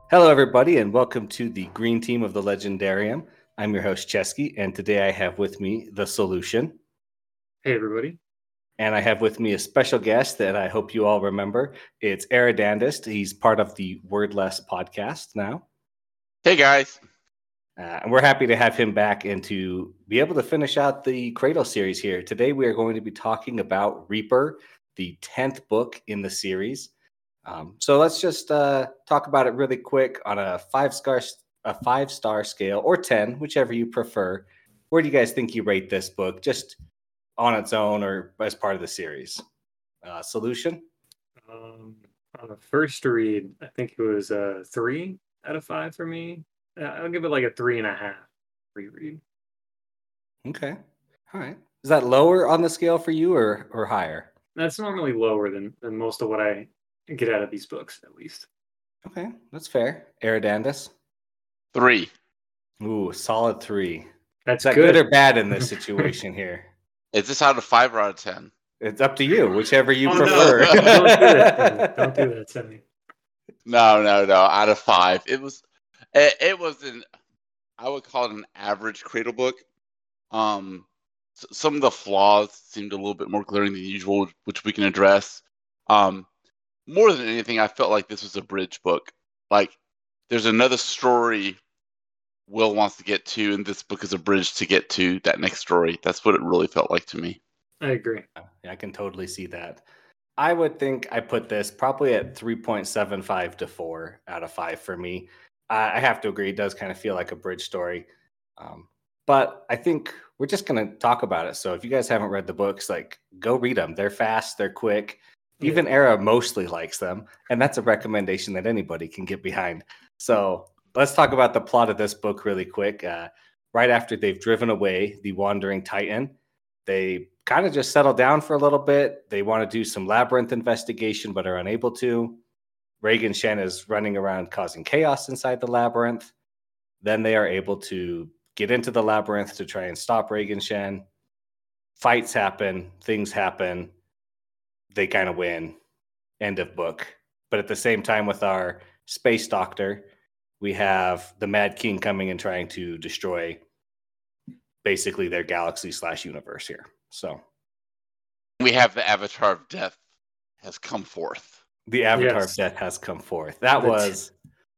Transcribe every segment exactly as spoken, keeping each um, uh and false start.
Hello, everybody, and welcome to the Green Team of the Legendarium. I'm your host, Chesky, and today I have with me The Solution. Hey, everybody. And I have with me a special guest that I hope you all remember. It's Eridandist. He's part of the Wordless podcast now. Hey, guys. Uh, and we're happy to have him back and to be able to finish out the Cradle series here. Today, we are going to be talking about Reaper, the tenth book in the series. Um, so let's just uh, talk about it really quick on a five star a five star scale or ten, whichever you prefer. Where do you guys think you rate this book, just on its own or as part of the series? Uh, solution? Um, on the first read, I think it was a three out of five for me. Uh, I'll give it like a three and a half reread. Okay, all right. Is that lower on the scale for you or or higher? That's normally lower than than most of what I get out of these books, at least. Okay, that's fair. Eridandus? Three. Ooh, solid three. That's Is that good. good or bad in this situation here? Is this out of five or out of ten? It's up to you, whichever you Oh, prefer. No. Don't do that, Sammy. Don't do that, Sammy. No, no, no. Out of five. It was. It, it was an. I would call it an average Cradle book. Um, s- some of the flaws seemed a little bit more glaring than usual, which we can address. Um, more than anything, I felt like this was a bridge book. Like, there's another story Will wants to get to, and this book is a bridge to get to that next story. That's what it really felt like to me. I agree. Yeah, I can totally see that. I would think I put this probably at three point seven five to four out of five for me. I I have to agree, it does kind of feel like a bridge story. Um, but I think we're just going to talk about it. So if you guys haven't read the books, like go read them. They're fast, they're quick. Yeah. Even Era mostly likes them. And that's a recommendation that anybody can get behind. So let's talk about the plot of this book really quick. Uh, right after they've driven away the wandering Titan, they kind of just settle down for a little bit. They want to do some labyrinth investigation, but are unable to. Reagan Shen is running around causing chaos inside the labyrinth. Then they are able to get into the labyrinth to try and stop Reagan Shen. Fights happen, things happen. They kind of win. End of book. But at the same time, with our space doctor, we have the Mad King coming and trying to destroy basically their galaxy slash universe here. So We have the Avatar of Death has come forth. the Avatar Yes. of Death has come forth. That The t- was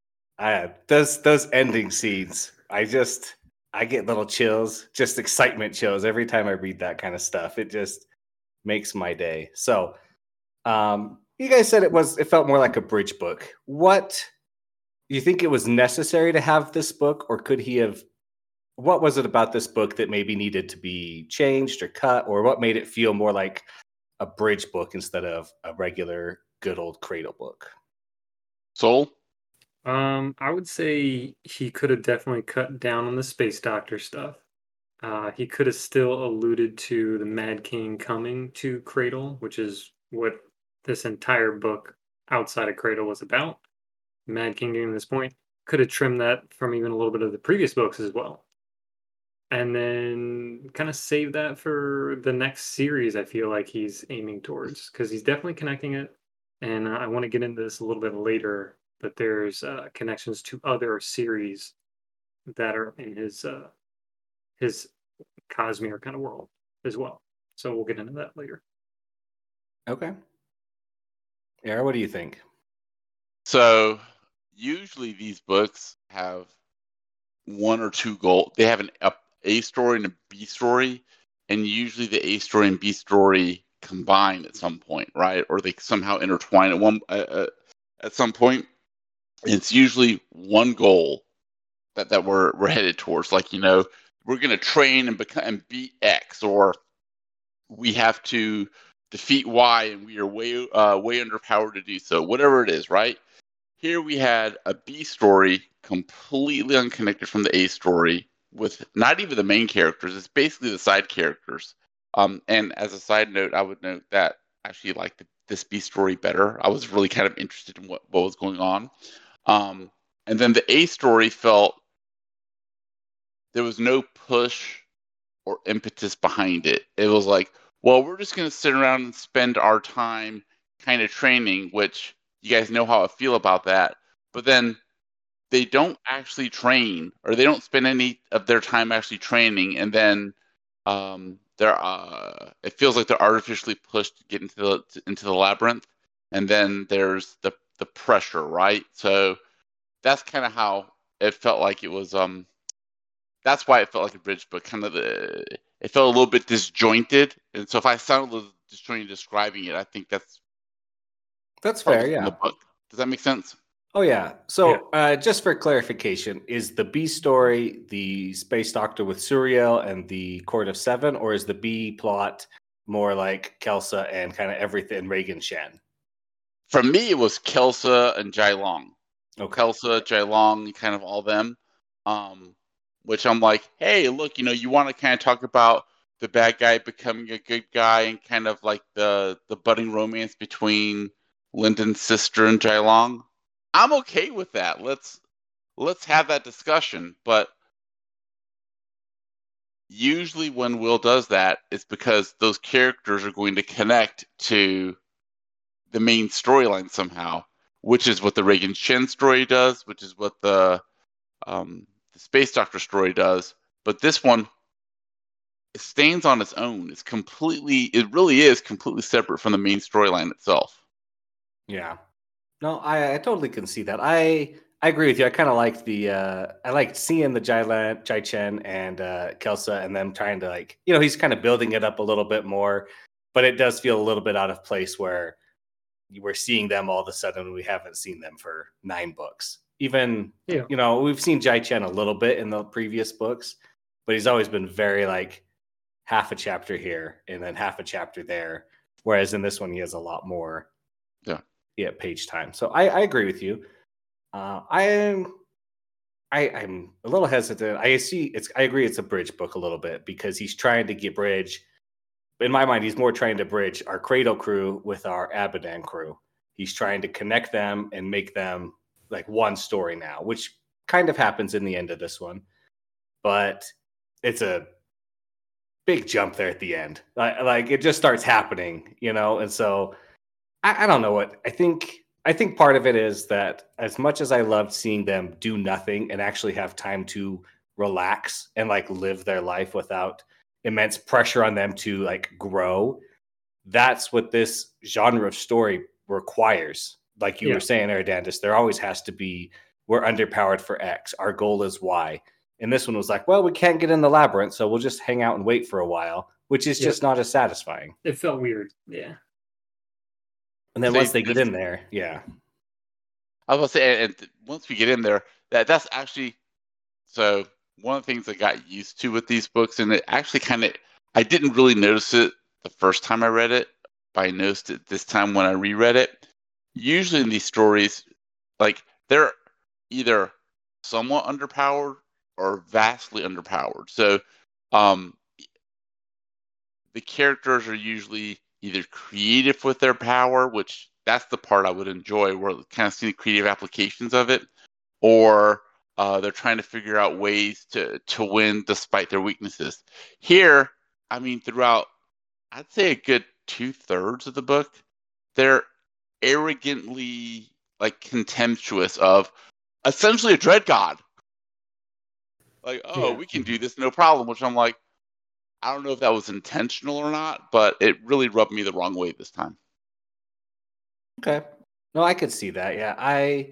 I those those ending scenes. I just I get little chills, just excitement chills every time I read that kind of stuff. It just makes my day. So um you guys said it was it felt more like a bridge book. What do you think it was necessary to have this book, or could he have what was it about this book that maybe needed to be changed or cut, or what made it feel more like a bridge book instead of a regular good old Cradle book? Soul? Um, I would say he could have definitely cut down on the space doctor stuff. Uh, he could have still alluded to the Mad King coming to Cradle, which is what this entire book outside of Cradle was about. Mad King getting to this point could have trimmed that from even a little bit of the previous books as well. And then kind of save that for the next series, I feel like he's aiming towards, because he's definitely connecting it. And I want to get into this a little bit later, but there's uh, connections to other series that are in his uh, his Cosmere kind of world as well. So we'll get into that later. Okay. Era, what do you think? So usually these books have one or two goals. They have an a, a story and a B story, and usually the A story and B story combine at some point, right? Or they somehow intertwine at one uh, uh, at some point. It's usually one goal that, that we're we're headed towards. Like, you know, we're going to train and become and beat X, or we have to defeat Y, and we are way uh, way underpowered to do so. Whatever it is, right? Here we had a B story completely unconnected from the A story, with not even the main characters. It's basically the side characters. Um, and as a side note, I would note that I actually liked the, this B story better. I was really kind of interested in what, what was going on. Um, and then the A story felt there was no push or impetus behind it. It was like, well, we're just going to sit around and spend our time kind of training, which you guys know how I feel about that. But then they don't actually train, or they don't spend any of their time actually training, and then um, they're uh, it feels like they're artificially pushed to get into the into the labyrinth, and then there's the the pressure, right? So that's kind of how it felt like it was. Um, that's why it felt like a bridge book. Kind of the it felt a little bit disjointed, and so if I sound a little disjointed describing it, I think that's That's probably fair, from the yeah. book. Does that make sense? Oh yeah. Yeah. So uh, just for clarification, is the B story the space doctor with Suriel and the Court of Seven, or is the B plot more like Kelsa and kind of everything Reagan Shen? For me, it was Kelsa and Jai Long. Okay. Kelsa, Jai Long, kind of all them. Um, which I'm like, hey, look, you know, you want to kind of talk about the bad guy becoming a good guy and kind of like the the budding romance between Lyndon's sister and Jai Long. I'm okay with that. Let's let's have that discussion. But usually when Will does that, it's because those characters are going to connect to the main storyline somehow, which is what the Reagan Shen story does, which is what the um, the Space Doctor story does. But this one, it stands on its own. It's completely, it really is completely separate from the main storyline itself. Yeah. No, I, I totally can see that. I I agree with you. I kind of liked the uh I liked seeing the Jai, Lan, Jai Chen and uh Kelsa and them trying to, like, you know, he's kind of building it up a little bit more, but it does feel a little bit out of place where we're seeing them all of a sudden when we haven't seen them for nine books. Even, Yeah. you know, we've seen Jai Chen a little bit in the previous books, but he's always been very like half a chapter here and then half a chapter there. Whereas in this one, he has a lot more Yeah. yeah, page time. So I, I agree with you. Uh, I am I, I'm a little hesitant. I see it's I agree it's a bridge book a little bit because he's trying to get bridge. In my mind, he's more trying to bridge our Cradle crew with our Abaddon crew. He's trying to connect them and make them like one story now, which kind of happens in the end of this one. But it's a big jump there at the end. Like, like it just starts happening, you know? And so I, I don't know what I think. I think part of it is that as much as I loved seeing them do nothing and actually have time to relax and like live their life without immense pressure on them to like grow, that's what this genre of story requires. Like you Yeah. were saying, Eridandus, there always has to be, we're underpowered for X. Our goal is Y. And this one was like, well, we can't get in the labyrinth, so we'll just hang out and wait for a while, which is Yep. just not as satisfying. It felt weird. Yeah. And then See, once they get this- in there, yeah. I was gonna say, and and once we get in there, that that's actually so one of the things I got used to with these books, and it actually kind of I didn't really notice it the first time I read it, but I noticed it this time when I reread it. Usually in these stories, like they're either somewhat underpowered or vastly underpowered. So, um, the characters are usually either creative with their power, which that's the part I would enjoy, where kind of see the creative applications of it, or uh, they're trying to figure out ways to to win despite their weaknesses. Here, I mean, throughout, I'd say a good two thirds of the book, they're arrogantly like contemptuous of essentially a dread god. Like, oh, Yeah. we can do this, no problem. Which I'm like, I don't know if that was intentional or not, but it really rubbed me the wrong way this time. Okay. No, I could see that. Yeah. I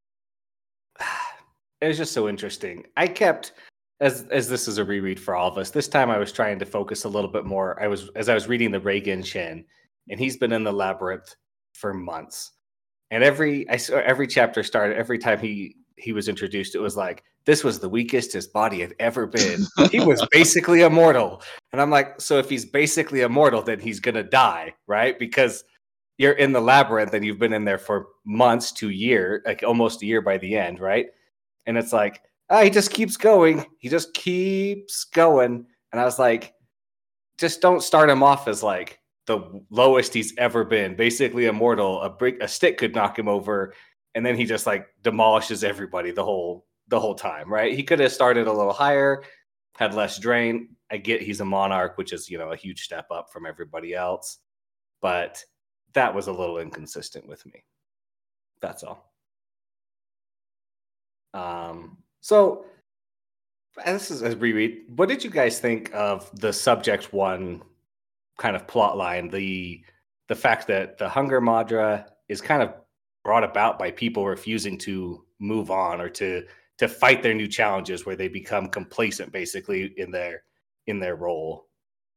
it was just so interesting. I kept as as this is a reread for all of us. This time I was trying to focus a little bit more. I was as I was reading the Reagan Shen, and he's been in the labyrinth for months. And every I saw every chapter started every time he he was introduced, it was like this was the weakest his body had ever been. He was basically immortal. And I'm like, so if he's basically immortal, then he's gonna die, right? Because you're in the labyrinth and you've been in there for months to year, like almost a year by the end, right? And it's like, ah, he just keeps going. He just keeps going. And I was like, just don't start him off as like the lowest he's ever been, basically immortal. A brick, a stick could knock him over, and then he just like demolishes everybody the whole the whole time, right? He could have started a little higher, had less drain. I get he's a monarch, which is, you know, a huge step up from everybody else, but that was a little inconsistent with me. That's all. Um, so this is a reread. What did you guys think of the subject one kind of plot line? The the fact that the Hunger Madra is kind of brought about by people refusing to move on or to to fight their new challenges, where they become complacent basically in their in their role.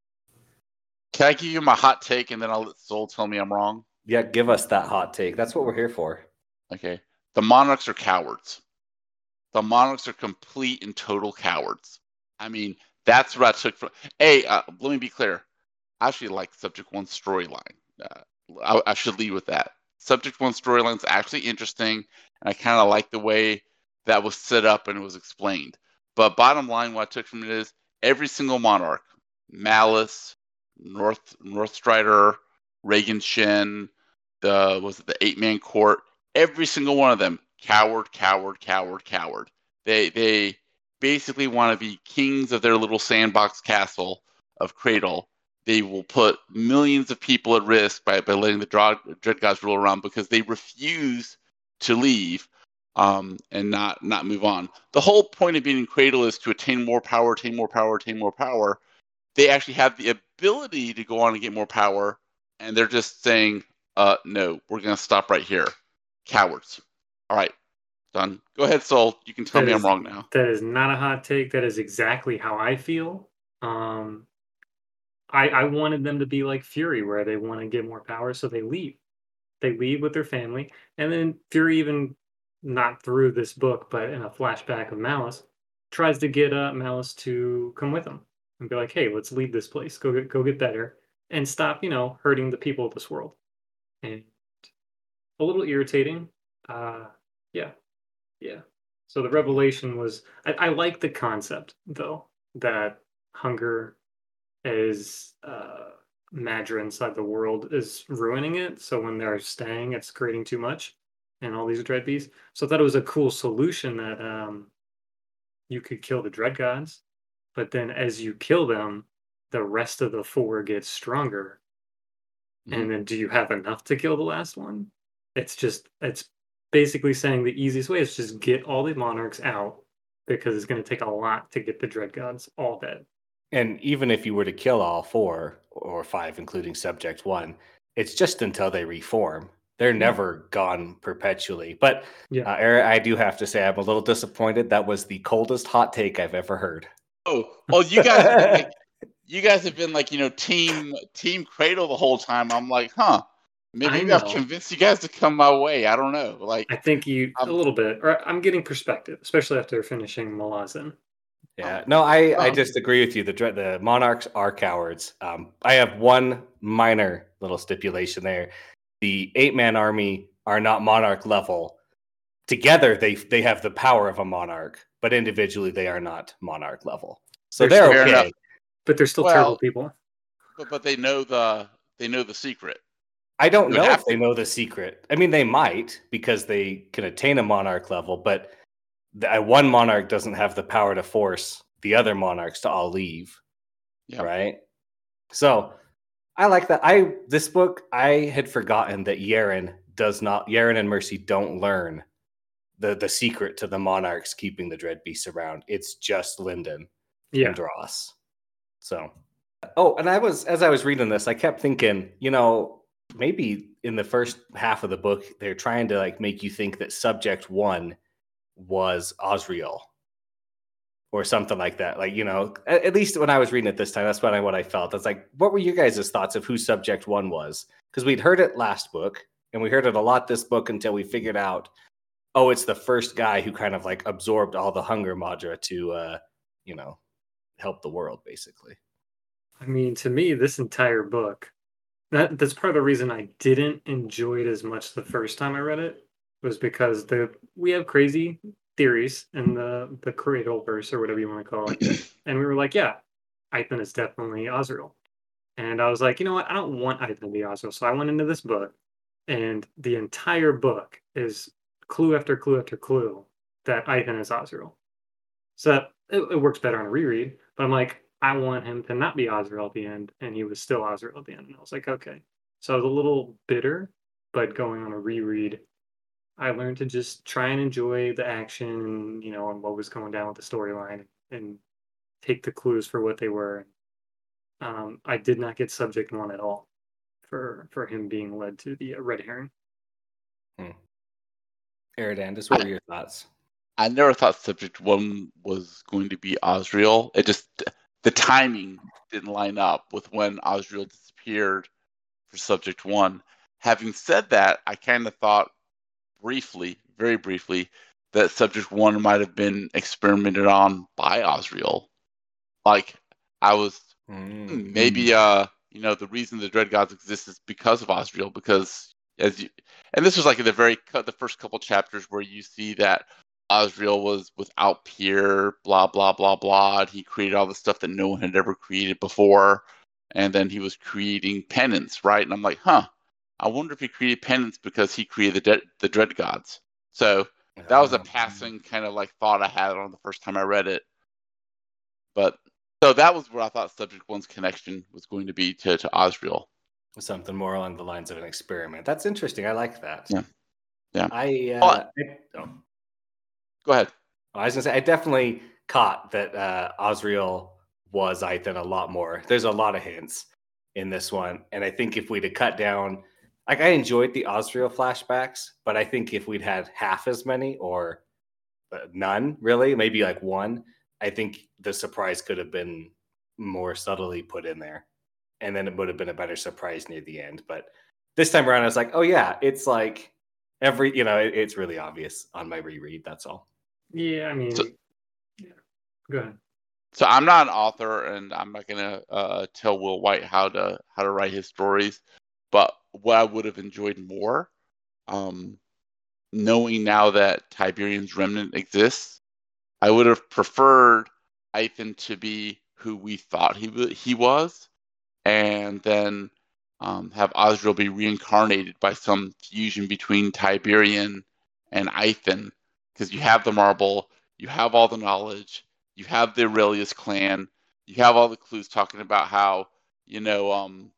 Can I give you my hot take and then I'll let Soul tell me I'm wrong? Yeah, give us that hot take. That's what we're here for. Okay. The Monarchs are cowards. The Monarchs are complete and total cowards. I mean, that's what I took from. Hey, uh, let me be clear. I actually like Subject One storyline. Uh, I, I should lead with that. Subject One storyline is actually interesting, and I kind of like the way that was set up and it was explained. But bottom line, what I took from it is every single Monarch, Malice, North Northstrider, Reagan Shin, the was it the Eight Man Court, every single one of them, coward, coward, coward, coward. They they basically want to be kings of their little sandbox castle of Cradle. They will put millions of people at risk by, by letting the Dread, Dread Gods rule around because they refuse to leave um, and not not move on. The whole point of being in Cradle is to attain more power, attain more power, attain more power. They actually have the ability to go on and get more power, and they're just saying, uh, no, we're going to stop right here. Cowards. All right, done. Go ahead, Soul. You can tell That me is- I'm wrong now. That is not a hot take. That is exactly how I feel. Um, I I wanted them to be like Fury, where they want to get more power, so they leave. They leave with their family, and then Fury, even not through this book, but in a flashback of Malice, tries to get uh, Malice to come with him and be like, "Hey, let's leave this place. Go get go get better and stop, you know, hurting the people of this world." And a little irritating. Uh, yeah, yeah. So the revelation was I, I like the concept though that hunger is uh Madra inside the world is ruining it. So when they're staying, it's creating too much and all these dread beasts. So I thought it was a cool solution that um you could kill the dread gods, but then as you kill them, the rest of the four gets stronger. Mhm. And then do you have enough to kill the last one? It's just it's basically saying the easiest way is just get all the monarchs out because it's going to take a lot to get the dread gods all dead. And even if you were to kill all four or five, including Subject One, it's just until they reform. They're never gone perpetually. But Yeah. uh, Eric, I do have to say I'm a little disappointed. That was the coldest hot take I've ever heard. Oh, oh, you guys, have been like, you guys have been like, you know, team team Cradle the whole time. I'm like, huh? Maybe, I maybe I've know. convinced you guys to come my way. I don't know. Like, I think you a Um, little bit, or I'm getting perspective, especially after finishing Malazan. Yeah, no, I, I Oh. just agree with you. The dre- the monarchs are cowards. Um, I have one minor little stipulation there. The eight man army are not monarch level. Together, they they have the power of a monarch, but individually, they are not monarch level. So They're they're fair okay. enough. But they're still Well- terrible people. but but they know the they know the secret. I don't You know have if they to. know the secret. I mean, they might because they can attain a monarch level, but the, uh, one monarch doesn't have the power to force the other monarchs to all leave. Yeah. Right. So I like that. I this book I had forgotten that Yaren does not. Yaren and Mercy don't learn the the secret to the monarchs keeping the dread beasts around. It's just Lyndon Yeah. and Dross. So, oh, and I was as I was reading this, I kept thinking, you know, maybe in the first half of the book, they're trying to like make you think that Subject One was Osriel or something like that. Like, you know, at, at least when I was reading it this time, that's what I what I felt. It's like, what were you guys' thoughts of who Subject One was? Because we'd heard it last book, and we heard it a lot this book until we figured out, oh, it's the first guy who kind of like absorbed all the Hunger Madra to, uh, you know, help the world, basically. I mean, to me, this entire book, that that's part of the reason I didn't enjoy it as much the first time I read it, was because the we have crazy theories in the the Cradle verse or whatever you want to call it, and we were like, yeah, Eithan is definitely Osriel, and I was like, you know what, I don't want Eithan to be Osriel, so I went into this book, and the entire book is clue after clue after clue that Eithan is Osriel. So that, it, it works better on a reread, but I'm like, I want him to not be Osriel at the end, and he was still Osriel at the end. And I was like, okay. So I was a little bitter, but going on a reread, I learned to just try and enjoy the action and you know and what was going down with the storyline and take the clues for what they were. Um, I did not get subject one at all for for him being led to the uh, red herring. Hmm. Eridandus, what I, were your thoughts? I never thought subject one was going to be Osriel. It just the timing didn't line up with when Osriel disappeared for subject one. Having said that, I kind of thought briefly, very briefly, that subject one might have been experimented on by Osriel. Like I was Mm. hmm, maybe uh you know the reason the Dread Gods exist is because of Osriel, because as you and this was like in the very cu- the first couple chapters where you see that Osriel was without peer, blah blah blah blah. And he created all the stuff that no one had ever created before, and then he was creating penance, right? And I'm like, huh, I wonder if he created penance because he created the, de- the Dread Gods. So that was a Um, passing kind of like thought I had on the first time I read it. But so that was where I thought Subject One's connection was going to be to, to Osriel. something more along the lines of an experiment. That's interesting. I like that. Yeah. Yeah. I, Oh, uh, I, oh, go ahead. I was gonna say I definitely caught that uh, Osriel was Ethan a lot more. There's a lot of hints in this one, and I think if we'd have cut down, like I enjoyed the Osriel flashbacks, but I think if we'd had half as many or uh, none, really, maybe like one, I think the surprise could have been more subtly put in there, and then it would have been a better surprise near the end. But this time around, I was like, oh yeah, it's like every, you know, it, it's really obvious on my reread. That's all. Yeah, I So, mean, yeah. Go ahead. so I'm not an author, and I'm not gonna uh, tell Will White how to how to write his stories. But what I would have enjoyed more, um, knowing now that Tiberian's remnant exists, I would have preferred Ethan to be who we thought he w- he was, and then um, have Osriel be reincarnated by some fusion between Tiberian and Ethan, because you have the marble, you have all the knowledge, you have the Aurelius clan, you have all the clues talking about how you know um,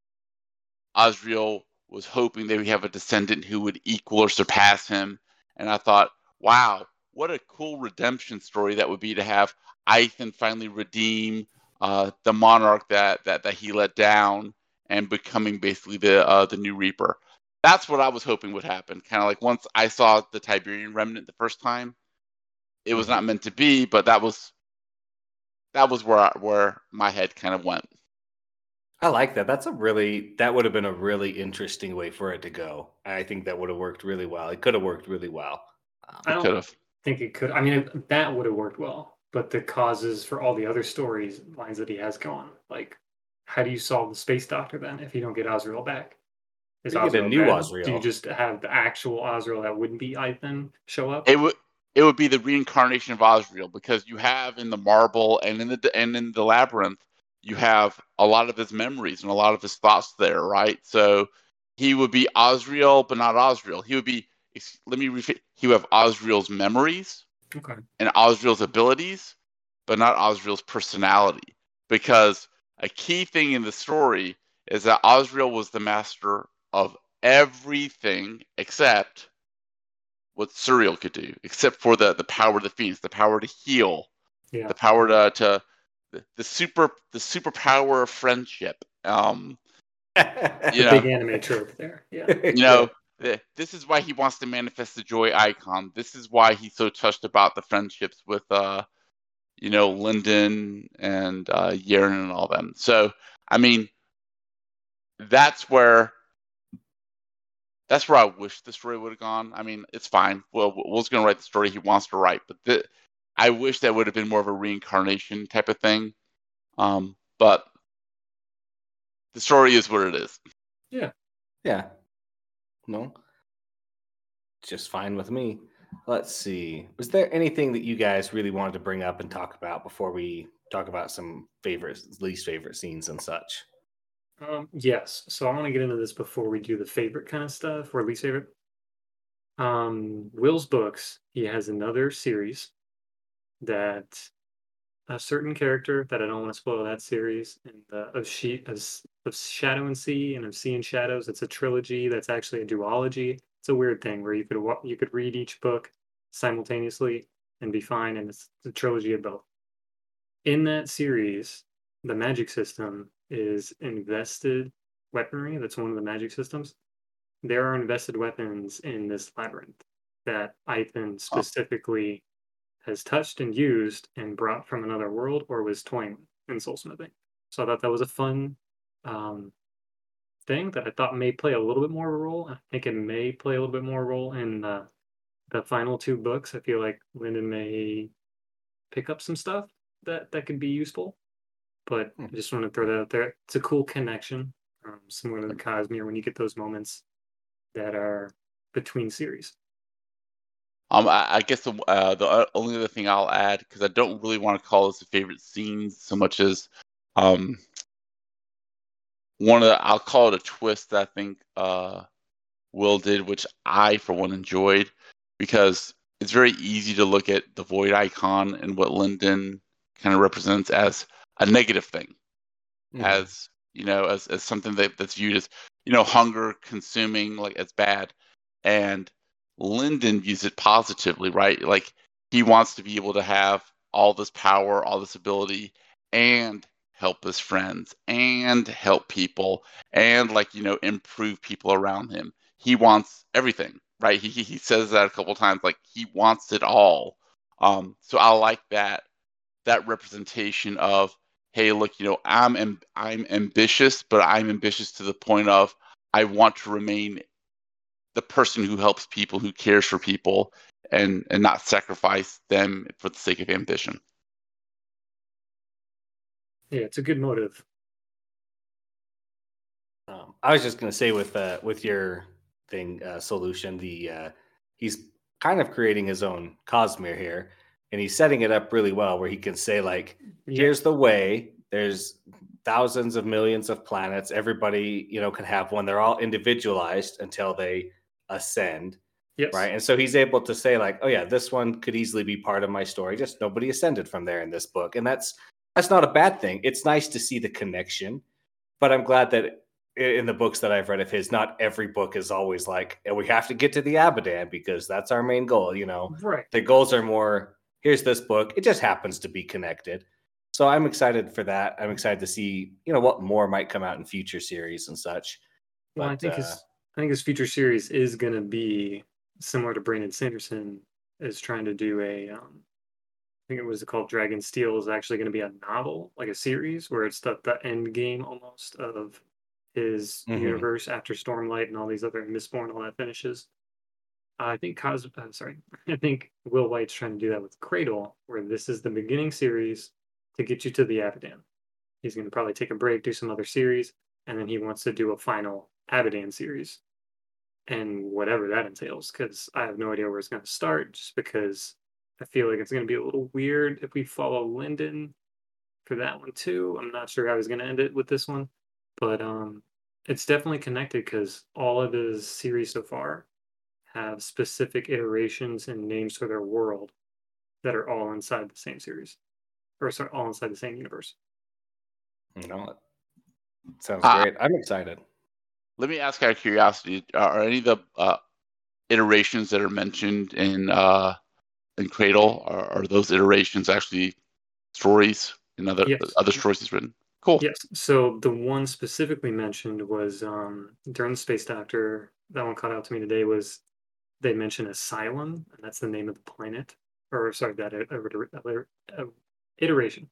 Osriel was hoping they would have a descendant who would equal or surpass him, and I thought, wow, what a cool redemption story that would be to have Ethan finally redeem uh, the monarch that, that that he let down and becoming basically the uh, the new Reaper. That's what I was hoping would happen. Kind of like once I saw the Tiberian remnant the first time, it was Mhm. not meant to be, but that was that was where I, where my head kind of went. I like that. That's a really that would have been a really interesting way for it to go. I think that would have worked really well. It could have worked really well. Um, I It could don't have. think it could. I mean, it, that would have worked well, but the causes for all the other stories lines that he has going, like, how do you solve the space doctor then if you don't get Osriel back? Is you get a Osriel new dead? Do you Osriel. just have the actual Osriel that wouldn't be Ethan show up? It would it would be the reincarnation of Osriel, because you have in the marble and in the and in the labyrinth you have a lot of his memories and a lot of his thoughts there, right? So he would be Osriel, but not Osriel. He would be let me repeat. He would have Osriel's memories Okay. and Osriel's abilities, but not Osriel's personality. Because a key thing in the story is that Osriel was the master of everything except what Suriel could do, except for the the power of the Phoenix, the power to heal, Yeah. the power to to the, the super the superpower of friendship. Um, you The know, big anime trope there. Yeah. you know, th- this is why he wants to manifest the joy icon. This is why he's so touched about the friendships with uh, you know, Lyndon and uh Yaren and all them. So, I mean, that's where that's where I wish the story would have gone. I mean, it's fine. Well, Will's going to write the story he wants to write, but the, I wish that would have been more of a reincarnation type of thing. Um, but the story is what it is. Yeah. Yeah. No. Just fine with me. Let's see. Was there anything that you guys really wanted to bring up and talk about before we talk about some favorites, least favorite scenes and such? Um, yes. So I want to get into this before we do the favorite kind of stuff or least favorite. Um, Will's books, he has another series that a certain character that I don't want to spoil that series and uh, of she of, S- of Shadow and Sea and of Sea and Shadows. It's a trilogy that's actually a duology. it's a weird thing where you could wa- you could read each book simultaneously and be fine, and it's a trilogy of both. In that series, the magic system is invested weaponry. That's one of the magic systems. There are invested weapons in this labyrinth that Ethan Oh, specifically has touched and used and brought from another world or was toying in soulsmithing. So I thought that was a fun um, thing that I thought may play a little bit more of a role. I think it may play a little bit more role in uh, the final two books. I feel like Lyndon may pick up some stuff that that could be useful. But Hmm. I just want to throw that out there. It's a cool connection, um, similar to the Cosmere when you get those moments that are between series. Um, I, I guess the uh, the o- only other thing I'll add, because I don't really want to call this a favorite scene so much as um one of the, I'll call it a twist that I think uh Will did, which I for one enjoyed, because it's very easy to look at the void icon and what Lyndon kind of represents as a negative thing, Mhm. as you know, as as something that, that's viewed as you know hunger, consuming, like as bad, and Lyndon views it positively, right? Like he wants to be able to have all this power, all this ability, and help his friends, and help people, and like you know improve people around him. He wants everything, right? He he he says that a couple times, like he wants it all. Um, so I like that that representation of hey look you know i'm am- i'm ambitious, but I'm ambitious to the point of I want to remain the person who helps people, who cares for people, and and not sacrifice them for the sake of ambition. Yeah, it's a good motive. Um, I was just gonna say with uh, with your thing uh, solution, the uh, he's kind of creating his own Cosmere here, and he's setting it up really well, where he can say like, Yep. "Here's the way. There's thousands of millions of planets. Everybody, you know, can have one. They're all individualized until they ascend, Yes. right?" And so he's able to say like, "Oh yeah, this one could easily be part of my story. Just nobody ascended from there in this book," and that's that's not a bad thing. It's nice to see the connection, but I'm glad that in the books that I've read of his, not every book is always like, and we have to get to the Abadan because that's our main goal. You know, Right. the goals are more, here's this book. It just happens to be connected. So I'm excited for that. I'm excited to see, you know, what more might come out in future series and such. Well, I But think uh, his I think his future series is gonna be similar to Brandon Sanderson is trying to do a um I think it was called Dragon Steel is actually gonna be a novel, like a series where it's the, the end game almost of his mhm. universe after Stormlight and all these other Mistborn, all that finishes. I think Cos I'm sorry. I think Will White's trying to do that with Cradle, where this is the beginning series to get you to the Abadan. He's going to probably take a break, do some other series, and then he wants to do a final Abadan series and whatever that entails. Because I have no idea where it's going to start, just because I feel like it's going to be a little weird if we follow Lyndon for that one too. I'm not sure how he's going to end it with this one, but um, it's definitely connected because all of his series so far have specific iterations and names for their world that are all inside the same series, or sorry, all inside the same universe. You know, it sounds Uh, great. I'm excited. Let me ask out of curiosity: are any of the uh, iterations that are mentioned in uh, in Cradle are, are those iterations actually stories in other Yes. other stories he's written? Cool. Yes. So the one specifically mentioned was um, during the Space Doctor. That one caught out to me today. Was they mentioned Asylum, and that's the name of the planet, or sorry, that uh, uh, uh, iteration.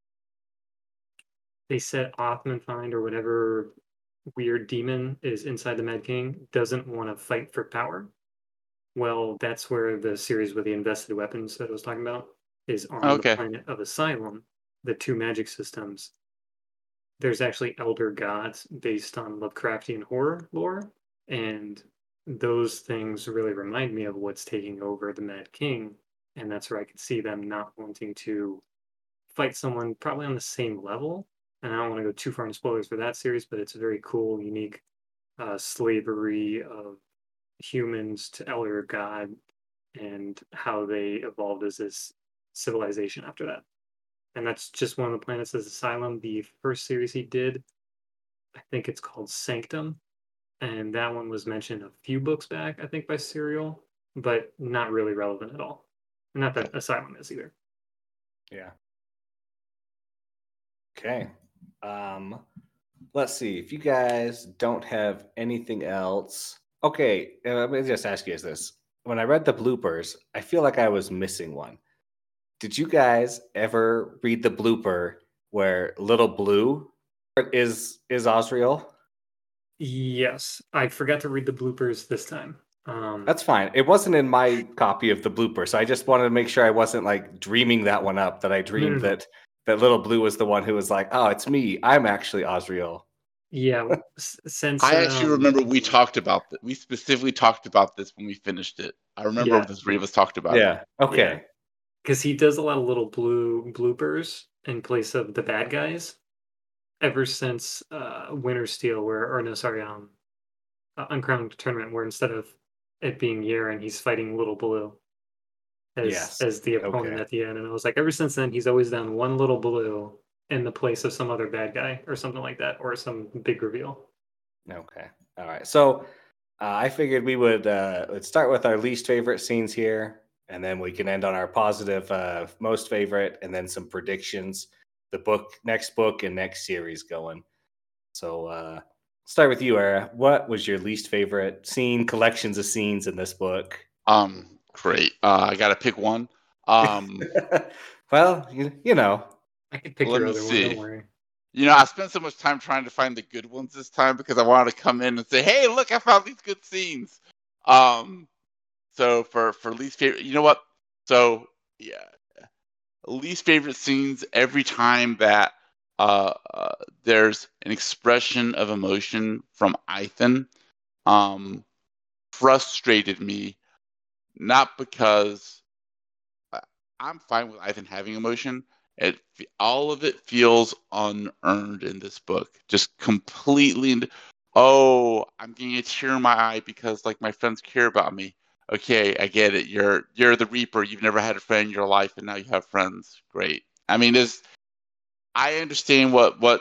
They said Othmanfind or whatever weird demon is inside the Mad King doesn't want to fight for power. Well, that's where the series with the invested weapons that I was talking about is on the Okay. planet of Asylum, the two magic systems. There's actually elder gods based on Lovecraftian horror lore, and those things really remind me of what's taking over the Mad King, and that's where I could see them not wanting to fight someone probably on the same level. And I don't want to go too far into spoilers for that series, but it's a very cool, unique uh, slavery of humans to elder god and how they evolved as this civilization after that. And that's just one of the planets as Asylum. The first series he did, I think it's called Sanctum, and that one was mentioned a few books back, I think, by Serial, but not really relevant at all. Not that Asylum is either. Yeah. Okay. Um, let's see. If you guys don't have anything else, okay. uh, Let me just ask you this: when I read the bloopers, I feel like I was missing one. Did you guys ever read the blooper where Little Blue is is Osriel? Yes, I forgot to read the bloopers this time. Um, That's fine. It wasn't in my copy of the blooper, so I just wanted to make sure I wasn't like dreaming that one up. That I no, no, dreamed no. that that Little Blue was the one who was like, "Oh, it's me. I'm actually Osriel." Yeah, s- since I actually um, remember we talked about that. We specifically talked about this when we finished it. I remember yeah, the three of us talked about it. Yeah. yeah, Okay. because he does a lot of little blue bloopers in place of the bad guys ever since uh, Winter Steel, where or no, sorry, um, uh, Uncrowned Tournament, where instead of it being Yaren, he's fighting Little Blue as Yes. as the opponent Okay. at the end. And I was like, ever since then, he's always done one Little Blue in the place of some other bad guy or something like that, or some big reveal. Okay. All right. So uh, I figured we would uh, let's start with our least favorite scenes here, and then we can end on our positive, uh, most favorite, and then some predictions. The book, next book, and next series going. So uh, start with you, Era. What was your least favorite scene? Collections of scenes in this book. Um, great. Uh, I got to pick one. Um, Well, you, you know. I could pick let your me other one. Don't see. worry. You know, I spent so much time trying to find the good ones this time because I wanted to come in and say, "Hey, look, I found these good scenes." Um, so for for least favorite, you know what? So yeah, least favorite scenes every time that uh, uh there's an expression of emotion from Ethan, um, frustrated me. Not because I- I'm fine with Ethan having emotion. It fe- all of it feels unearned in this book, just completely. and- Oh, I'm getting a tear in my eye because like my friends care about me. Okay, I get it. You're you're the Reaper. You've never had a friend in your life, and now you have friends. Great. I mean, there's I understand what what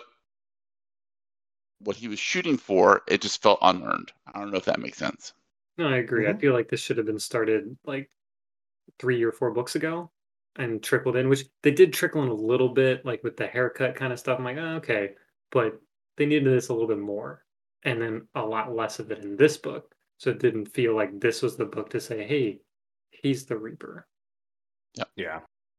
what he was shooting for. It just felt unearned. I don't know if that makes sense. No, I agree. I Mhm. feel like this should have been started like three or four books ago and trickled in, which they did trickle in a little bit, like with the haircut kind of stuff. I'm like, oh, okay, but they needed this a little bit more, and then a lot less of it in this book. So it didn't feel like this was the book to say, hey, he's the Reaper. Yeah.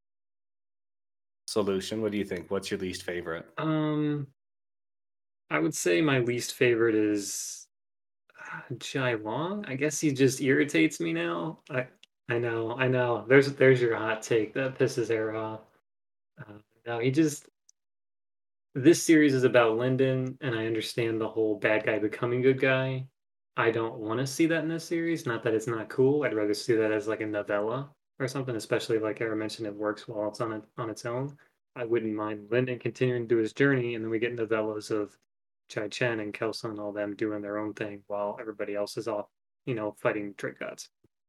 Solution. What do you think? What's your least favorite? Um, I would say my least favorite is uh, Jai Long. I guess he just irritates me now. I I know, I know. There's there's your hot take that pisses her off. Uh, no, he just this series is about Lyndon, and I understand the whole bad guy becoming good guy. I don't want to see that in this series. Not that it's not cool. I'd rather see that as like a novella or something, especially like Era mentioned, it works while it's on it on its own. I wouldn't mind Lyndon continuing to do his journey, and then we get novellas of Chai Chen and Kelso and all them doing their own thing while everybody else is off, you know, fighting trick gods.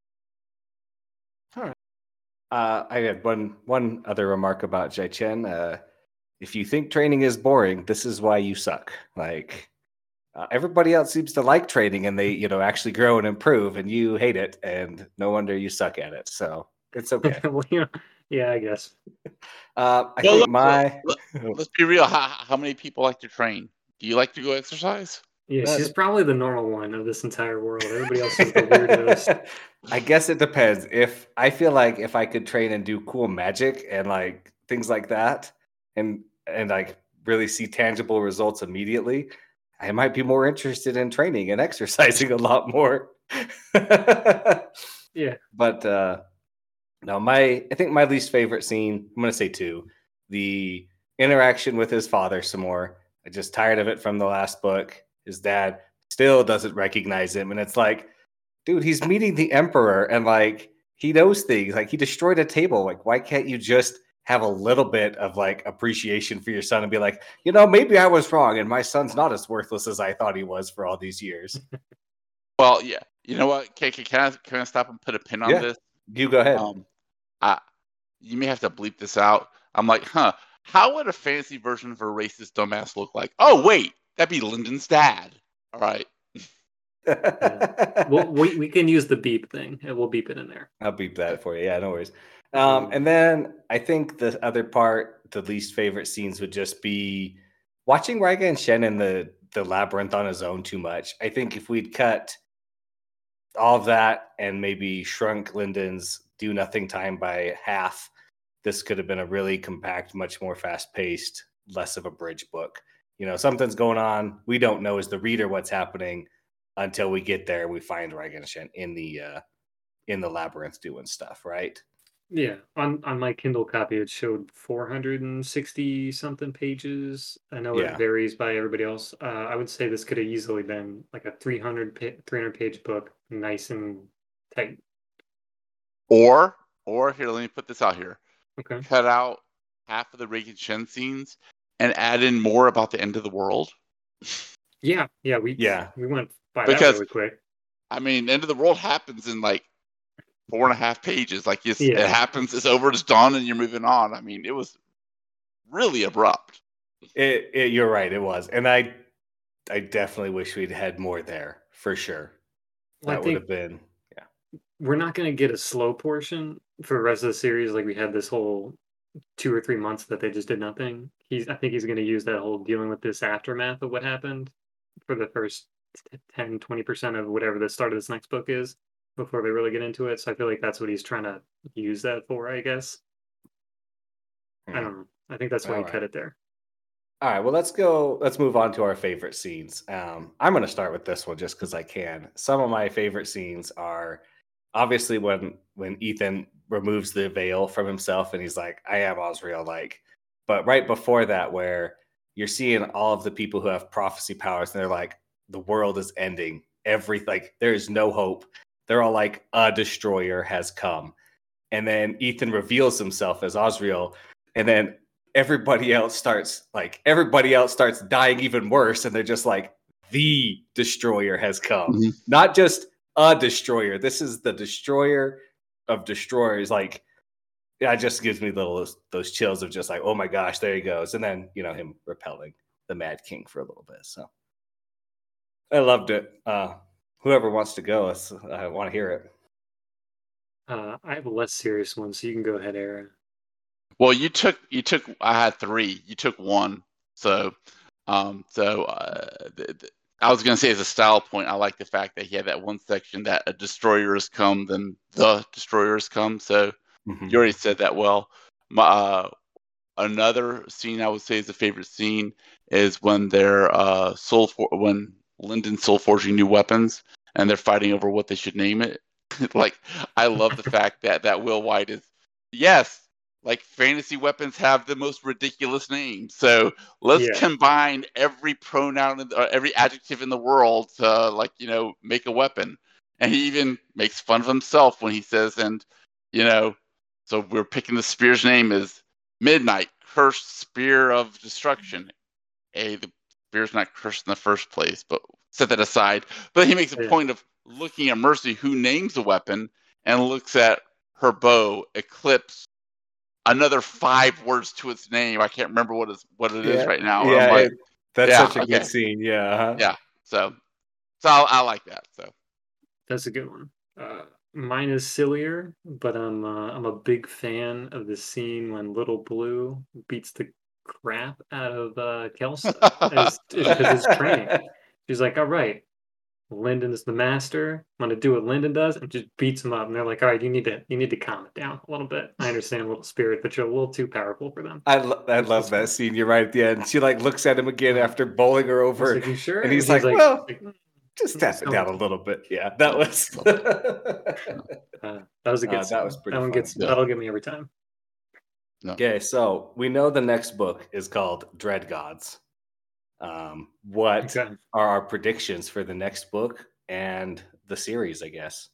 All right. Uh, I had one one other remark about Jai Chen. Uh, if you think training is boring, this is why you suck. Like uh, everybody else seems to like training, and they you know actually grow and improve, and you hate it, and no wonder you suck at it. So it's okay. Well, yeah, yeah, I guess. Uh, I Well, think look, look, my let, let's be real. How, how many people like to train? Do you like to go exercise? Yeah, uh, she's probably the normal one of this entire world. Everybody else is the weirdos. I guess it depends. If I feel like if I could train and do cool magic and like things like that, and and like really see tangible results immediately, I might be more interested in training and exercising a lot more. Yeah. But uh no, my I think my least favorite scene, I'm gonna say two. The interaction with his father some more. I just tired of it from the last book. His dad still doesn't recognize him, and it's like, dude, he's meeting the emperor, and like he knows things. Like he destroyed a table. Like, why can't you just have a little bit of like appreciation for your son and be like, you know, maybe I was wrong, and my son's not as worthless as I thought he was for all these years. Well, yeah. You know what? Can, can, can, I, can I stop and put a pin on Yeah, this? you go ahead. Um, I, you may have to bleep this out. I'm like, huh, how would a fancy version of a racist dumbass look like? Oh, wait, that'd be Lyndon's dad. All right. Yeah. Well, we we can use the beep thing, and we'll beep it in there. I'll beep that for you. Yeah, no worries. Um, and then I think the other part, the least favorite scenes would just be watching Raiga and Shen in the the labyrinth on his own too much. I think if we'd cut all of that and maybe shrunk Lyndon's do nothing time by half, this could have been a really compact, much more fast paced, less of a bridge book. You know, something's going on. We don't know as the reader what's happening until we get there. We find Raiga and Shen in the uh, in the labyrinth doing stuff, right? Yeah, on on my Kindle copy, it showed four hundred sixty something pages. I know Yeah. it varies by everybody else. Uh, I would say this could have easily been like a three hundred pa- three hundred page book, nice and tight. Or, or here, let me put this out here. Okay. Cut out half of the Raiga and Shen scenes and add in more about the end of the world. Yeah, yeah, we Yeah. we went by Because- that really quick. I mean, end of the world happens in like four and a half pages. Like it's, Yeah. it happens, it's over, it's done, and you're moving on. I mean, it was really abrupt. It, it, you're right. It was, and I, I definitely wish we'd had more there for sure. Well, I That would think have been. we're not going to get a slow portion for the rest of the series like we had this whole two or three months that they just did nothing. He's I think he's going to use that whole dealing with this aftermath of what happened for the first ten, twenty percent of whatever the start of this next book is before they really get into it. So I feel like that's what he's trying to use that for, I guess. I don't know. I think that's why he Alright. cut it there. All right, well, let's go. Let's move on to our favorite scenes. Um, I'm going to start with this one just because I can. Some of my favorite scenes are obviously when when Ethan removes the veil from himself and he's like, "I am Osriel," like. But right before that, where you're seeing all of the people who have prophecy powers, and they're like, "The world is ending. Every like, there is no hope." They're all like, "A destroyer has come," and then Ethan reveals himself as Osriel, and then everybody else starts like everybody else starts dying even worse, and they're just like, the destroyer has come. Mhm. Not just a destroyer. This is the destroyer of destroyers. Like, that just gives me little those chills of just like, oh my gosh, there he goes. And then, you know, him repelling the Mad King for a little bit. So I loved it. Uh whoever wants to go, let's- I want to hear it. Uh, I have a less serious one, so you can go ahead, Aaron. Well, you took you took. I had three. You took one. So, um, so uh, th- th- I was gonna say as a style point, I like the fact that he had that one section that a destroyer has come, then the destroyer has come. So Mhm. you already said that well. My, uh, another scene I would say is a favorite scene is when they're uh, soul for when Lyndon's soul forging new weapons and they're fighting over what they should name it. Like, I love the fact that that Will White is yes. Like, fantasy weapons have the most ridiculous names, so let's Yeah. combine every pronoun in the, or every adjective in the world to, like, you know, make a weapon. And he even makes fun of himself when he says, and you know, so we're picking the spear's name is Midnight, cursed spear of destruction. A, the spear's not cursed in the first place, but set that aside. But he makes a Yeah. point of looking at Mercy, who names the weapon, and looks at her bow, Eclipse, another five words to its name. I can't remember what is what it is Yeah, right now. yeah, I'm like, it- that's yeah, such a okay. good scene. Yeah. uh-huh. yeah. So, so I, I like that. So, That's a good one. Uh, mine is sillier, but I'm uh, I'm a big fan of the scene when Little Blue beats the crap out of uh, Kelsa as because it's training. She's like, "All right, Lyndon is the master. I'm gonna do what Lyndon does," and just beats him up. And they're like, "All right, you need to you need to calm it down a little bit. I understand, little spirit, but you're a little too powerful for them." I, lo- I love that scene. You're right at the end. She like looks at him again after bowling her I was over, like, "You sure?" and he's like, "Well, like, "Mm, just mm, tap it so- down a little bit." Yeah, that was. uh, that was a good. Uh, that scene. was pretty That one funny. gets Yeah. that'll get me every time. Okay, so we know the next book is called Dread Gods. Um, what Okay. are our predictions for the next book and the series? I guess.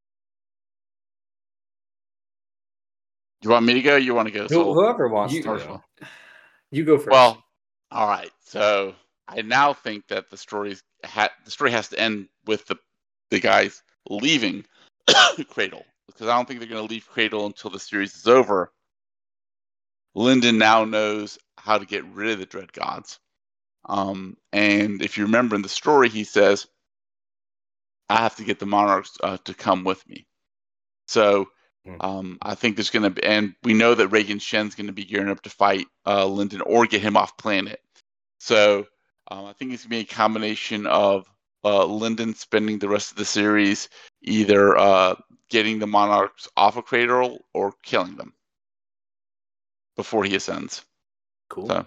you want me to go? Or you want to go? Who, So, whoever wants You- to first go. one. You go first. Well, all right. So I now think that the story's ha- the story has to end with the the guys leaving Cradle, because I don't think they're going to leave Cradle until the series is over. Lyndon now knows how to get rid of the Dread Gods. Um, and if you remember in the story, he says, I have to get the monarchs uh, to come with me. So Hmm. um, I think there's going to be, and we know that Reagan Shen's going to be gearing up to fight uh, Lyndon or get him off planet. So um, I think it's going to be a combination of uh, Lyndon spending the rest of the series either uh, getting the monarchs off of Cradle or killing them before he ascends. Cool. So.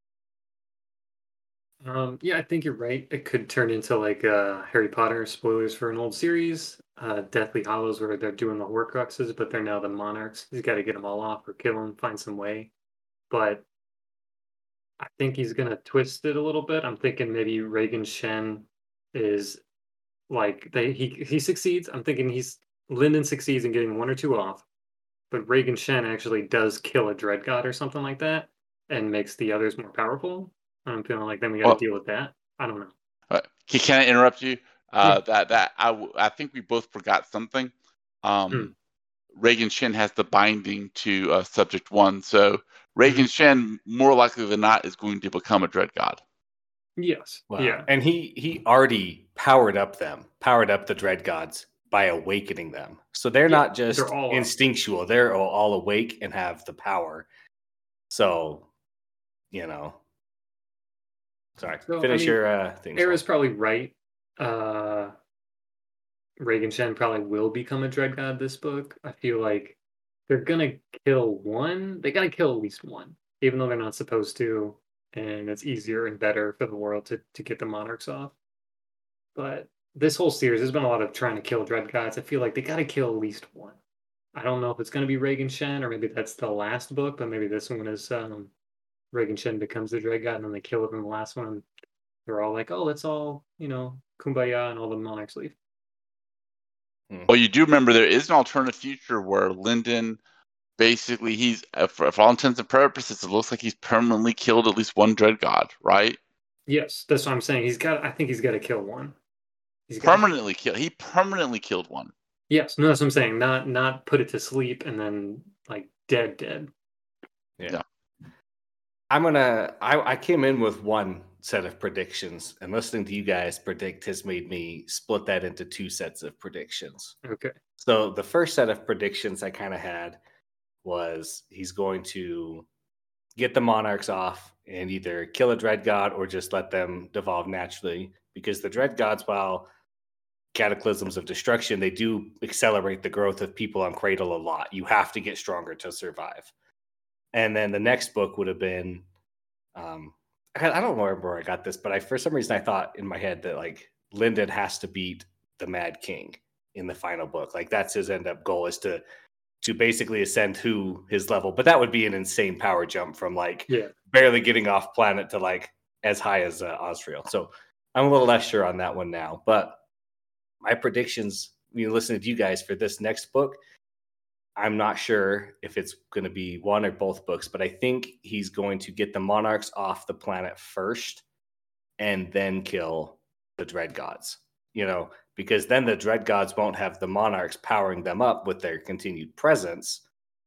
Um, yeah, I think you're right. It could turn into like uh, Harry Potter spoilers for an old series, uh, Deathly Hallows, where they're doing the Horcruxes, but they're now the monarchs. He's got to get them all off or kill them, find some way. But I think he's gonna twist it a little bit. I'm thinking maybe Reagan Shen is like they he he succeeds. I'm thinking he's Lyndon succeeds in getting one or two off, but Reagan Shen actually does kill a Dread God or something like that and makes the others more powerful. I'm feeling like then we got to Well, deal with that. I don't know. Uh, can, can I interrupt you? Uh, Yeah. That that I, w- I think we both forgot something. Um, Hmm. Reagan Shen has the binding to uh, Subject One, so Reagan Mhm. Shen more likely than not is going to become a Dread God. Yes. Wow. Yeah. And he he already powered up them, powered up the Dread Gods by awakening them. So they're Yeah, not just they're all up. instinctual; they're all, all awake and have the power. So, you know, sorry. So, I Finish mean, your uh, thing. Saul. Era's probably right. Uh, Reagan Shen probably will become a Dread God this book. I feel like they're gonna kill one. They gotta kill at least one, even though they're not supposed to. And it's easier and better for the world to, to get the monarchs off. But this whole series, there's been a lot of trying to kill Dread Gods. I feel like they gotta kill at least one. I don't know if it's gonna be Reagan Shen or maybe that's the last book, but maybe this one is um, Reagan Shen becomes the Dread God and then they kill him in the last one. They're all like, oh, let's all, you know, kumbaya, and all the monarchs leave. Well, you do remember there is an alternative future where Lyndon, basically, he's uh, for, for all intents and purposes, it looks like he's permanently killed at least one Dread God, right? Yes, that's what I'm saying. He's got. I think he's got to kill one. He's got Permanently killed. He permanently killed one. Yes, no, that's what I'm saying. Not not put it to sleep and then like dead, dead. Yeah. Yeah. I'm gonna. I, I came in with one set of predictions, and listening to you guys predict has made me split that into two sets of predictions. Okay. So the first set of predictions I kind of had was he's going to get the monarchs off and either kill a Dread God or just let them devolve naturally, because the Dread Gods, while cataclysms of destruction, they do accelerate the growth of people on Cradle a lot. You have to get stronger to survive. And then the next book would have been, um, I I don't remember where I got this, but I for some reason I thought in my head that like Lyndon has to beat the Mad King in the final book. Like that's his end up goal, is to to basically ascend to his level. But that would be an insane power jump from like Yeah. barely getting off planet to like as high as uh, Osriel. So I'm a little less sure on that one now. But my predictions, you know, listening to you guys for this next book, I'm not sure if it's going to be one or both books, but I think he's going to get the monarchs off the planet first and then kill the Dread Gods, you know, because then the Dread Gods won't have the monarchs powering them up with their continued presence.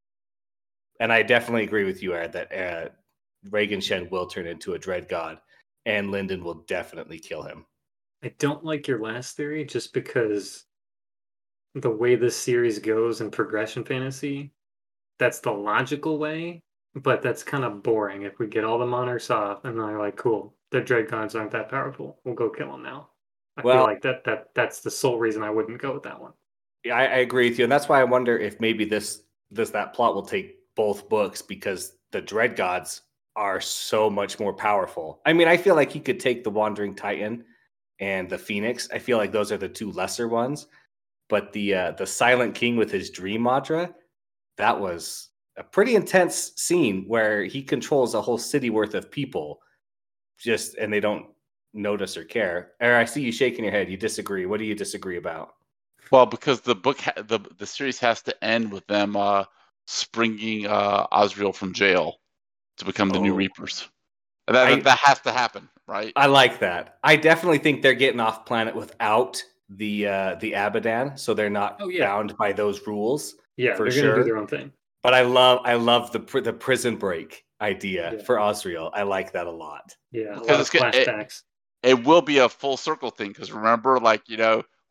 And I definitely agree with you, Ed, that uh, Reagan Shen will turn into a Dread God and Lyndon will definitely kill him. I don't like your last theory just because the way this series goes in progression fantasy, that's the logical way, but that's kind of boring. If we get all the monarchs off and they're like, cool, the Dread Gods aren't that powerful, we'll go kill them now. I Well- feel like that that that's the sole reason I wouldn't go with that one. Yeah, I, I agree with you, and that's why I wonder if maybe this this that plot will take both books, because the Dread Gods are so much more powerful. I mean, I feel like he could take the Wandering Titan and the Phoenix. I feel like those are the two lesser ones, but the uh, the Silent King with his Dream Madra, that was a pretty intense scene where he controls a whole city worth of people, just and they don't notice or care. Or I see you shaking your head. You disagree. What do you disagree about? Well, because the book, ha- the the series has to end with them uh, springing uh, Osriel from jail to become the new Oh. Reapers. And that, I- that has to happen, right? I like that. I definitely think they're getting off planet without the uh, the Abadan, so they're not Oh, yeah. bound by those rules. Yeah, For they're gonna sure. do their own thing. But I love I love the pr- the prison break idea Yeah. for Osriel. I like that a lot. Yeah, a Because lot of it's good- it- flashbacks. It will be a full circle thing because remember, like you know,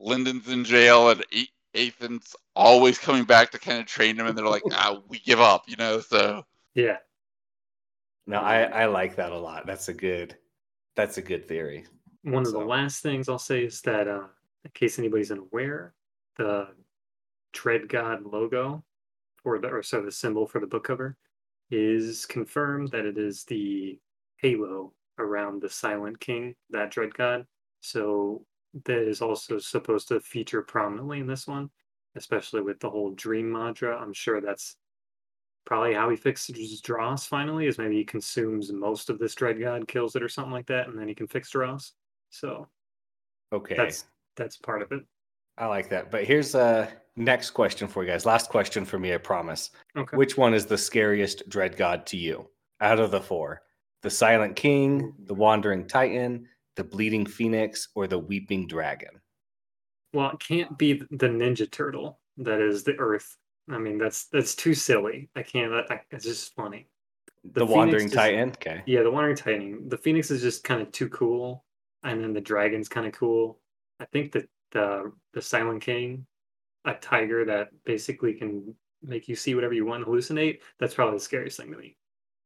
Lyndon's in jail and Ethan's always coming back to kind of train him, and they're like, ah, we give up, you know. So yeah. No, I, I like that a lot. That's a good that's a good theory. One of So- the last things I'll say is that, uh, in case anybody's unaware, the Dread God logo, or the or so the symbol for the book cover, is confirmed that it is the halo around the Silent King, that Dread God. So that is also supposed to feature prominently in this one, especially with the whole dream mantra. I'm sure that's probably how he fixes Dross finally, is maybe he consumes most of this Dread God, kills it or something like that, and then he can fix Dross. So Okay. that's that's part of it. I like that. But here's a next question for you guys. Last question for me, I promise. Okay. Which one is the scariest dread god to you out of the four? The Silent King, the Wandering Titan, the Bleeding Phoenix, or the Weeping Dragon? Well, it can't be the Ninja Turtle that is the Earth. I mean, that's that's too silly. I can't. I, it's just funny. The, The Wandering Phoenix is- Titan? Okay. Yeah, the Wandering Titan. The Phoenix is just kind of too cool, and then the Dragon's kind of cool. I think that the the Silent King, a tiger that basically can make you see whatever you want and hallucinate. That's probably the scariest thing to me.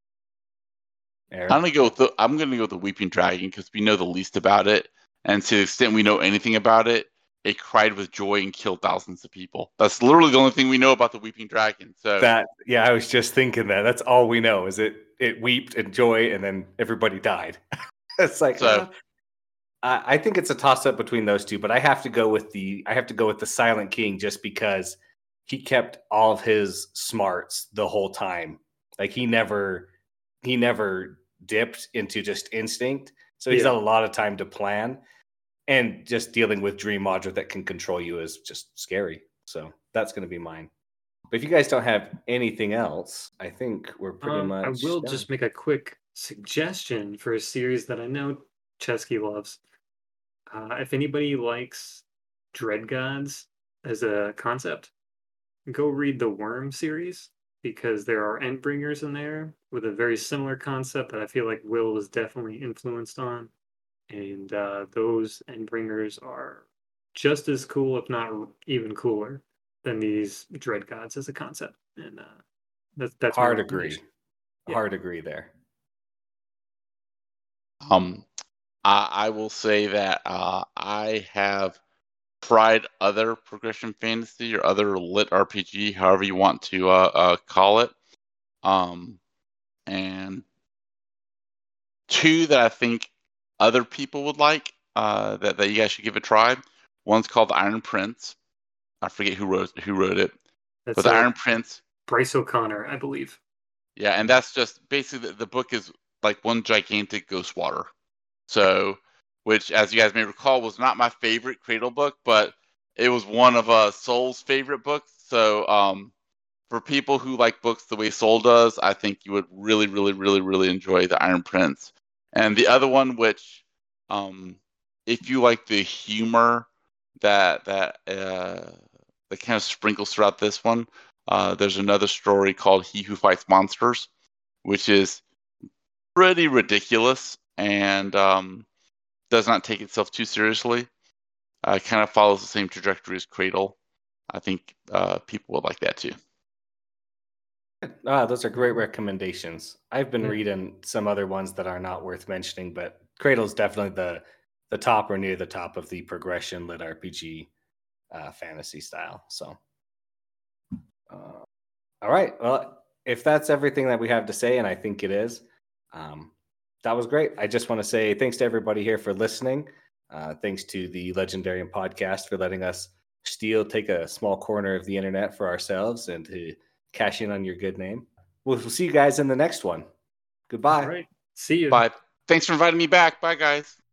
Aaron? I'm gonna go with the I'm gonna go with the Weeping Dragon because we know the least about it, and to the extent we know anything about it, it cried with joy and killed thousands of people. That's literally the only thing we know about the Weeping Dragon. So That yeah, I was just thinking that. That's all we know is it it wept in joy and then everybody died. It's like So- uh, I, I think it's a toss up between those two, but I have to go with the I have to go with the Silent King just because he kept all of his smarts the whole time. Like he never he never dipped into just instinct. So he's Yeah. had a lot of time to plan. And just dealing with Dream Module that can control you is just scary. So that's going to be mine. But if you guys don't have anything else, I think we're pretty Um, much. I will done. just make a quick suggestion for a series that I know Chesky loves. Uh, if anybody likes Dread Gods as a concept, go read the Worm series, because there are Endbringers in there with a very similar concept that I feel like Will was definitely influenced on. And uh, those Endbringers are just as cool, if not even cooler, than these Dread Gods as a concept. And uh, that's that's my hard agree. recommendation. Yeah. Hard agree there. Um, I, I will say that uh, I have tried other progression fantasy or other lit R P G, however you want to uh, uh, call it. Um, and two that I think other people would like uh, that, that you guys should give a try. One's called The Iron Prince. I forget who wrote who wrote it, That's but The uh, Iron Prince. Bryce O'Connor, I believe. Yeah, and that's just basically the, the book is like one gigantic ghost water. So, which, as you guys may recall, was not my favorite Cradle book, but it was one of uh, Soul's favorite books. So, um, for people who like books the way Soul does, I think you would really, really, really, really enjoy The Iron Prince. And the other one, which, um, if you like the humor that that uh, that kind of sprinkles throughout this one, uh, there's another story called He Who Fights Monsters, which is pretty ridiculous and um, does not take itself too seriously. Uh, kind of follows the same trajectory as Cradle. I think uh, people would like that too. Ah, those are great recommendations. I've been Yeah. reading some other ones that are not worth mentioning, but Cradle's definitely the the top or near the top of the progression lit R P G uh, fantasy style. So, uh, all right. Well, if that's everything that we have to say, and I think it is, um, that was great. I just want to say thanks to everybody here for listening. Uh, thanks to the Legendarium podcast for letting us steal, take a small corner of the internet for ourselves and to cash in on your good name. We'll, we'll see you guys in the next one. Goodbye. All right. See you. Bye. Thanks for inviting me back. Bye, guys.